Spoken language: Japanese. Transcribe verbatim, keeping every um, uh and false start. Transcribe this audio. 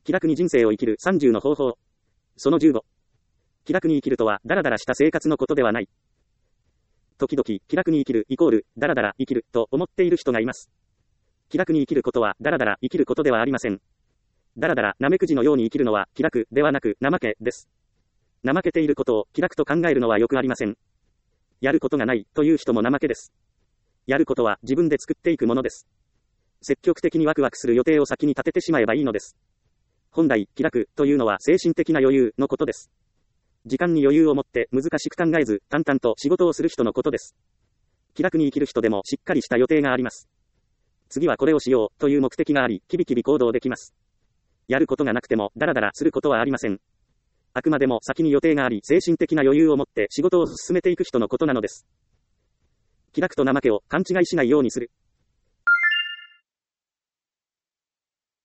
気楽に人生を生きるさんじゅうの方法。そのじゅうご。気楽に生きるとは、ダラダラした生活のことではない。時々、気楽に生きるイコール、ダラダラ生きると思っている人がいます。気楽に生きることは、ダラダラ生きることではありません。ダラダラ、なめくじのように生きるのは、気楽ではなく、怠けです。怠けていることを気楽と考えるのはよくありません。やることがないという人も怠けです。やることは自分で作っていくものです。積極的にワクワクする予定を先に立ててしまえばいいのです。本来、気楽というのは精神的な余裕のことです。時間に余裕を持って難しく考えず、淡々と仕事をする人のことです。気楽に生きる人でもしっかりした予定があります。次はこれをしようという目的があり、きびきび行動できます。やることがなくてもダラダラすることはありません。あくまでも先に予定があり、精神的な余裕を持って仕事を進めていく人のことなのです。気楽と怠けを勘違いしないようにする。